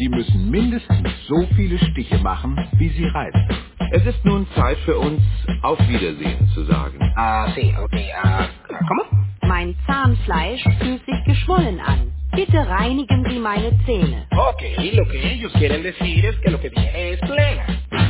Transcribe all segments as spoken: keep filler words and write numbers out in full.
Sie müssen mindestens so viele Stiche machen, wie Sie reißen. Es ist nun Zeit für uns, auf Wiedersehen zu sagen. Ah, sí, okay, ah, ¿cómo? Mein Zahnfleisch fühlt sich geschwollen an. Bitte reinigen Sie meine Zähne. Ok, lo que ellos quieren decir es que lo que viene es plena.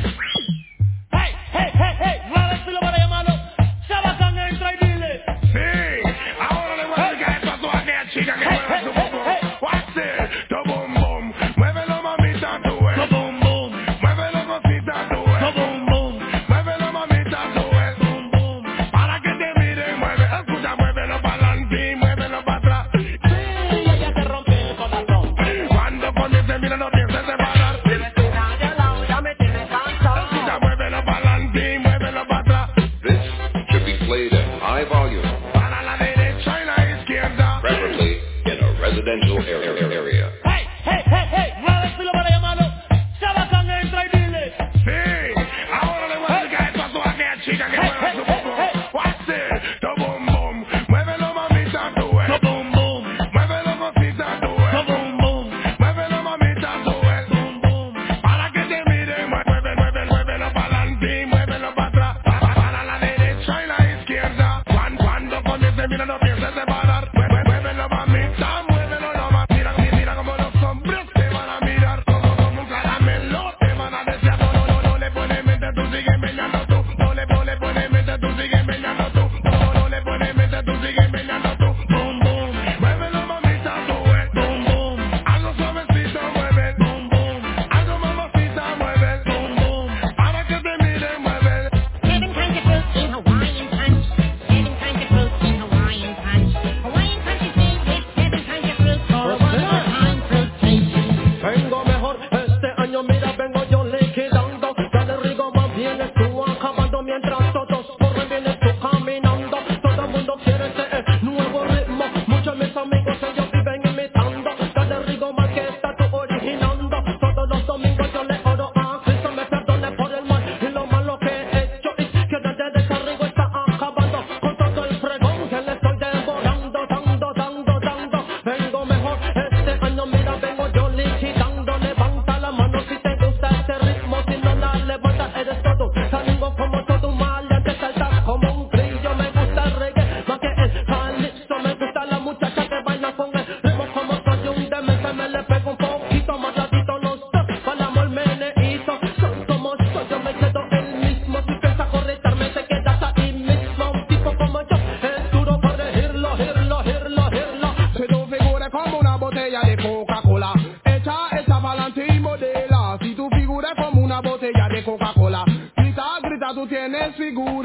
Hey, hey, hey, hey, Robert, para llamarlo. Chabacán, entra y dile. Sí, ahora le voy a dedicar esto a toda aquella chica que mueve su boom. What's it? Tu boom boom. Muévelo, mamita, tú ves. Tu boom boom. Muévelo, cosita, tú ves. Tu boom boom. Muévelo, mamita, tú ves. Boom boom. Para que te mire, mueve. Escucha, muévelo para adelante y muévelo para atrás. Sí, ella te rompe el corazón. Cuando comience, mira, no pienses separar. Tienes una de lado, ya me tienes cansado. Escucha, muévelo para adelante y muévelo para atrás. This should be played at high volume, Para la derecha y la izquierda. preferably in a residential area. area. Hey, hey, hey, hey, Robert, para llamarlo. Chabacán, entra y dile. Sí, ahora le voy a dedicar esto a toda aquella chica que mueve su boom boom. What's it? Tu boom boom. Muévelo, mamita, tú ves. Tu boom boom. Muévelo, cosita, tú Tu ves. boom boom. Muévelo, mamita, tú ves. Boom boom. Para que te mire, mueve, mueve, muévelo para adelante y muévelo para atrás. Pa- Para la derecha y la izquierda. Cuando, cuando comience, mira, no pienses separar. Mueve, muévelo, mamita, muévelo, no más. Mira, mira, mira como los hombres te van a mirar. Como, como un caramelo, te van a desear. No, no, no, no le pones mente, tú sigues meñando tú. No le, no le pones mente, tú sigues meñando tú. No, no, no le pones mente, tú sigues meñando tú. Boom boom. Muévelo, mamita, tú ves. Boom boom. Algo suavecito, mueve. Boom boom. Algo mamacita, mueve. Boom boom. Para que te mire, mueve. Seven kinds of fruit in Hawaiian punch. Seven kinds of fruit in Hawaiian punch. Hawaiian punch is made with seven kinds of fruit for a one-of-a-kind fruitation. Vengo mejor este año, mira, vengo yo liquidando. Dale rigo, más bien tú acabando mientras todos corren, vienes tú caminando. Todo el mundo quiere ese nuevo ritmo. Muchos de mis amigos ellos viven imitando. Dale rigo, más que está tú originando. Todos los domingos yo le oro a Cristo, me perdone por el mal y lo malo que he hecho. Y que desde ese rigo está acabando con todo el fregón que le estoy devorando, dando, dando, dando. Vengo mejor este año, mira, vengo yo liquidando. Levanta la mano si te gusta este ritmo, si no la levantas eres todo salingo como todo un mal, ya te saltas como un grillo. Me gusta el reggae más que el calipso, me gusta la muchacha que baila con el ritmo. Como soy un demente me le pego un poquito más ladito los dos, bailamos el meneíto. Soy como soy, yo me quedo el mismo. Si piensas correctarme te quedas ahí mismo. Un tipo como yo es duro corregirlo, irlo, irlo, irlo. Si tu figura es como una botella de Coca-Cola, echa, echa pa'lante y modela. Si tu figura es como una botella de Coca-Cola, grita, grita, tú tienes figura.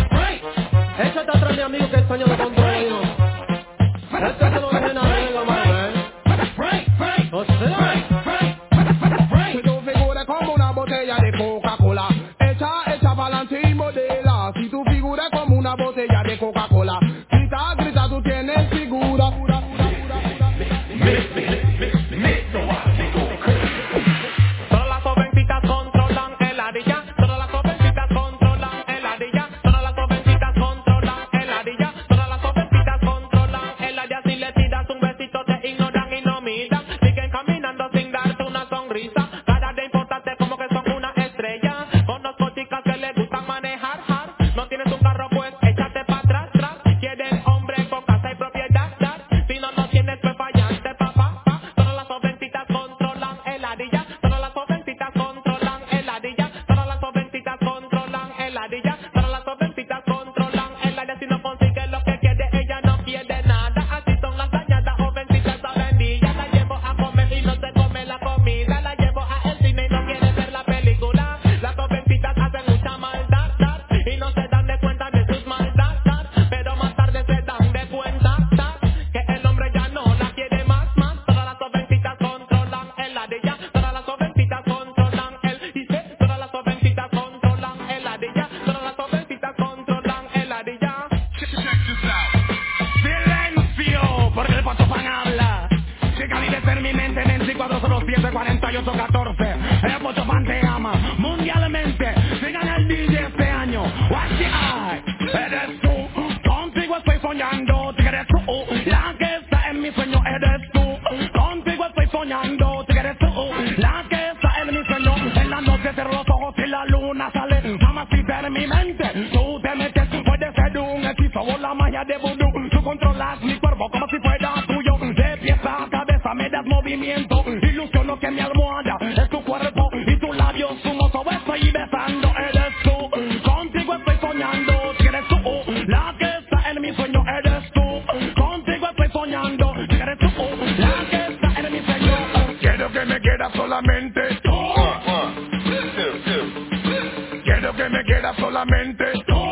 Échate atrás, mi amigo, que España lo controla yo. Este se lo dejen a regla, Manuel. O sea, Si tu figura es como una botella de Coca-Cola, echa, echa pa'lante y modela. Si tu figura es como una botella de Coca-Cola, grita, grita, tú tienes figura. todas las jovencitas controlan el ardilla. Todas las jovencitas controlan el ardilla. Todas las jovencitas controlan el ardilla. Todas las jovencitas controlan el ardilla. Si le tiras un besito te ignoran y no miran. Siguen caminando sin darte una sonrisa. Cada día importante como que son una estrella. Conozco chicas que les gustan manejar hard. No tienes un carro pues échate para atrás, tras. Quieren hombre con casa y propiedad, dar. Si no, no tienes pues fallante, papá, pa. Todas las jovencitas controlan el ardilla. Todas las jovencitas controlan el ardilla. Todas las jovencitas controlan el ardilla. Todas las jovencitas controlan el ardilla. Si no consigue lo que quiere, ella no quiere nada. Así son las dañadas jovencitas sabendillas. La llevo a comer y no se come la comida. La llevo a el cine y no quiere ver la película. Las jovencitas hacen mucha maldad, dar, y no se dan de cuenta de sus maldad, dar, pero más tarde se dan de cuenta, dar, que el hombre ya no la quiere más, más. Todas las jovencitas controlan el ardilla. Todas las jovencitas controlan el dice. Todas las jovencitas controlan el ardilla. Todas las jovencitas controlan el ardilla. Silencio, porque el pato pan habla. Chica, vive ser mi mente en el cuatro cero siete, cuarenta y ocho, catorce. El pato pan te ama mundialmente. Sigan el D J este año. Watch the eye. Eres tú, contigo estoy soñando. Tú eres tú, la que está en mi sueño. Eres tú, contigo estoy soñando. Tú eres tú, La que está en mi sueño, en la noche cierro los ojos y la luna sale. Mamacita en mi mente, tú te metes, puede ser un hechizo o la magia de vudú. Tú controlas mi cuerpo como si fuera tuyo. De pies a cabeza me das movimiento. Ilusiono que mi almohada es tu cuerpo y tus labios humosos estoy besando. Eres tú, contigo estoy soñando. Si eres tú, la que está en mi sueño, eres tú. Contigo estoy soñando. Si eres tú, la que está en mi sueño. Quiero que me quieras solamente tú. Quiero que me quieras solamente tú.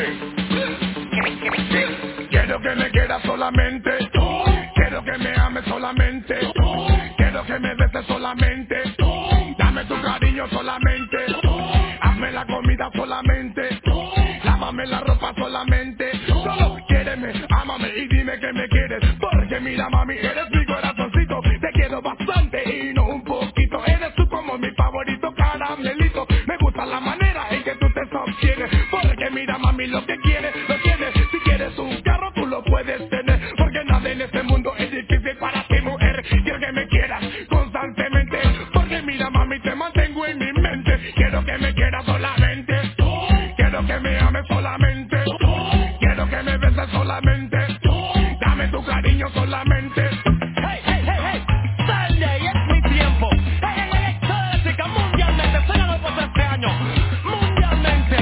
Quiero que me quieras solamente tú. Quiero que me ames solamente tú. Quiero que me beses solamente tú. Dame tu cariño solamente tú. Hazme la comida solamente tú. Lávame la ropa solamente. Solo quiéreme, ámame y dime que me quieres. Porque mira mami, eres mi corazoncito. Te quiero bastante y no un poquito. Eres tú como mi favorito caramelito. Me gusta la manera en que tú te sostienes. Porque mira mami, lo que quieres, lo tienes. Si quieres un carro tú lo puedes tener. Porque nada en este mundo es difícil para ti mujer. Quiero que me quieras constantemente. Porque mira mami, te mantengo en mi mente. Quiero que me quieras solamente tú. Quiero que me ames solamente tú. Quiero que me beses solamente tú. Dame tu cariño solamente. Hey, hey, hey, hey. Sunday es mi tiempo. Hey, hey, hey, toda la chica mundialmente. Suena por este año. Mundialmente.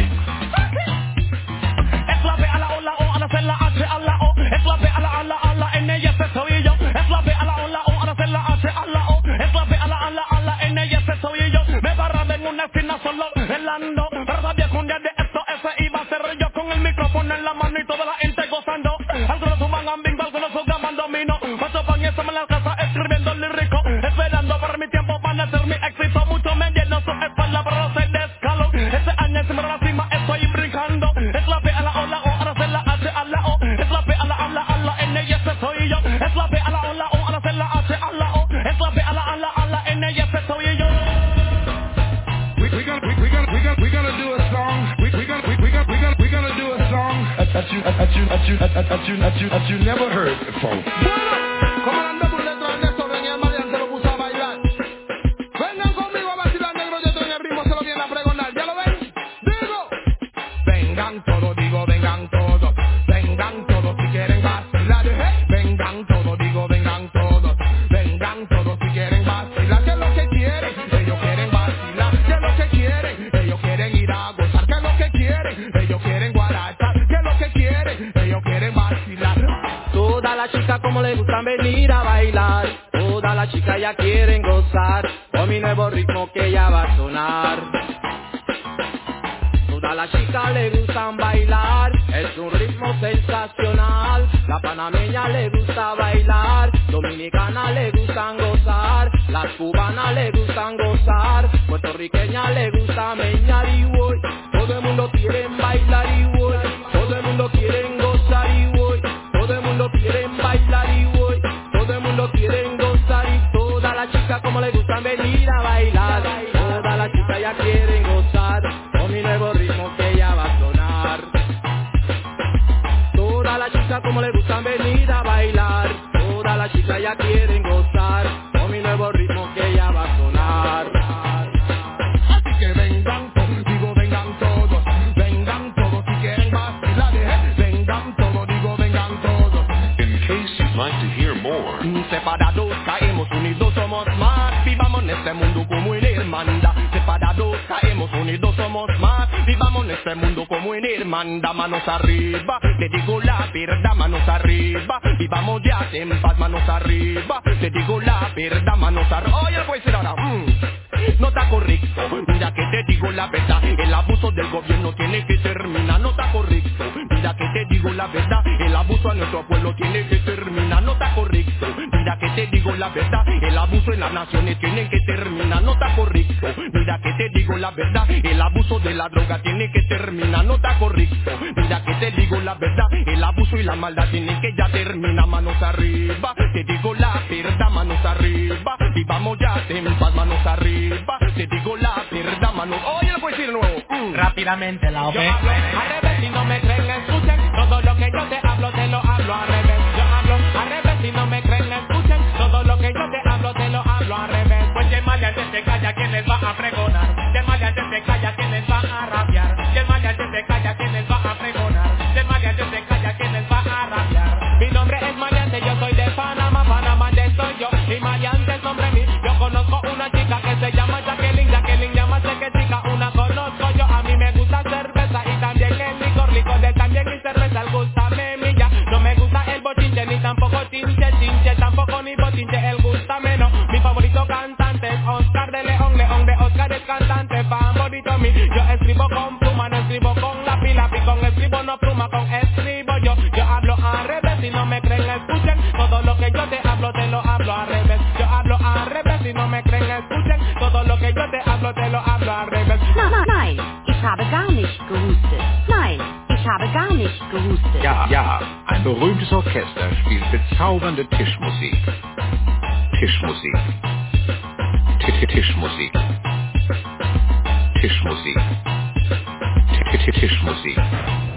Es la B a la O, la O, a la C, la H, a la O. Es la B a la A, la A, la N, y ese soy yo. Es la B a la O, la O, a la C, la H, a la O. Es la B a la A, la A, la N, y ese soy yo. Me barraba en una esquina solo velando. Pero sabía que un día de esto ese iba a ser yo. Con el micrófono en la mano y toda la gente gozando. Algunos suban a bingo, algunos jugaban domino. Muchos van y están en la casa escribiendo lírico. Esperando por mi tiempo van a hacer mi éxito. Mucho me lleno su espalda, pero no se descalo. Ese año encima de la cima estoy brincando. Es la B a la O, la O, a la C, la H, a la O. Es la B a la A, la A, la N, y ese soy yo. Es la B a la O, la O, a la C, la H, a la O. Es la B a la A, la A, la N, y ese soy yo. We we gonna we, we gonna we gonna we gonna do a song. We we gonna we, we gonna we gonna we gonna do a song that you that you that you that you that you that you never heard before. Como andamos por detrás de esto, ven y el Marian se lo puso a bailar. Vengan conmigo a vacilar negro, yo estoy en el ritmo, se lo viene a pregonar. ¿Ya lo ven? Digo, vengan todos, digo, vengan todos, vengan todos si quieren vacilar. Vengan todos, digo, vengan todos, vengan todos si quieren vacilar. ¿Qué es lo que quieren? Ellos quieren vacilar. ¿Qué es lo que quieren? Ellos quieren ir a gozar. ¿Qué es lo que quieren? Ellos quieren guarachar. ¿Qué es lo que quieren? Ellos quieren vacilar. Todas las chicas como les gustan venir a bailar. Todas las chicas ya quieren gozar con mi nuevo ritmo que ya va a sonar. Todas las chicas le gustan bailar, es un ritmo sensacional. La panameña le gusta bailar, dominicana le gustan gozar, las cubanas le gustan gozar, puertorriqueña le gusta meñar y voy. Todo el mundo quiere bailar y voy, todo el mundo quiere gozar y voy, todo el mundo quiere bailar y voy, todo el mundo quiere gozar y todas las chicas como le gustan venir a bailar, todas las chicas ya quieren gozar con mi nuevo ritmo que ya va a sonar. Todas las chicas como le gustan venir a bailar, todas las chicas ya quieren gozar con mi nuevo ritmo que ya va a sonar. Así que vengan todos, digo vengan todos, vengan todos si quieren vacilar. Vengan todos, digo vengan todos. In case you'd like to hear more, separados caemos, unidos somos más. Vivamos en este mundo como en hermandad. Separados caemos, unidos somos más. Vivamos en este mundo como en hermandad. Manos arriba, te digo la verdad, manos arriba. Vivamos ya en paz, manos arriba. Te digo la verdad, manos arriba. Oye, lo voy a decir ahora. Mm. No está correcto, mira que te digo la verdad. El abuso del gobierno tiene que terminar. No está correcto, mira que te digo la verdad. El abuso a nuestro pueblo tiene que terminar. No está correcto, mira que te digo la verdad. El abuso en las naciones tiene que terminar. No está correcto, mira que te digo la verdad. El abuso de la droga tiene que terminar. No está correcto, mira que te digo la verdad. El abuso y la maldad tienen que ya terminar. Manos arriba, te digo la verdad, manos arriba. Y vamos ya en paz, manos arriba. Te digo la verdad, manos. Oye, lo puedo decir de nuevo. Mm. Rápidamente la O Yo P. hablo al revés, si no me creen, escuchen. Todo lo que yo te hablo, te lo hablo al revés. Yo hablo al revés, si no me creen, escuchen. Todo lo que yo te hablo, te lo hablo al revés. Pues que mal antes te les va a pregonar. Si el maleante se calla, ¿quién les va a rabiar? Si el maleante se calla, ¿quién les va a pregonar? Si el maleante se calla, ¿quién les va a rabiar? Mi nombre es maleante, yo soy de Panamá, Panamá de soy yo. Y maleante es nombre mío. Yo conozco una chica que se llama Jacqueline, Jacqueline llama que chica, una conozco yo. A mí me gusta cerveza y también el licor, licor de también y cerveza, el gusta me milla. No me gusta el bochinche ni tampoco chinche, chinche, tampoco ni bochinche, el gusta menos. Mi favorito cantante es Oscar de León, León de Oscar es cantante, favorito mi. Yo escribo con pluma, no escribo con lápiz, lápiz con escribo no pluma, con escribo yo. Yo hablo al revés, si no me creen escuchen, todo lo que yo te hablo te lo hablo al revés. Yo hablo al revés, si no me creen escuchen, todo lo que yo te hablo te lo hablo al revés. Nein, ich habe gar nicht gehustet. Nein, ich habe gar nicht gehustet. Ja, ja, ein berühmtes Orchester spielt bezaubernde Tischmusik. Tischmusik. Ti- Tischmusik. Tischmusik. Ti- Tischmusik.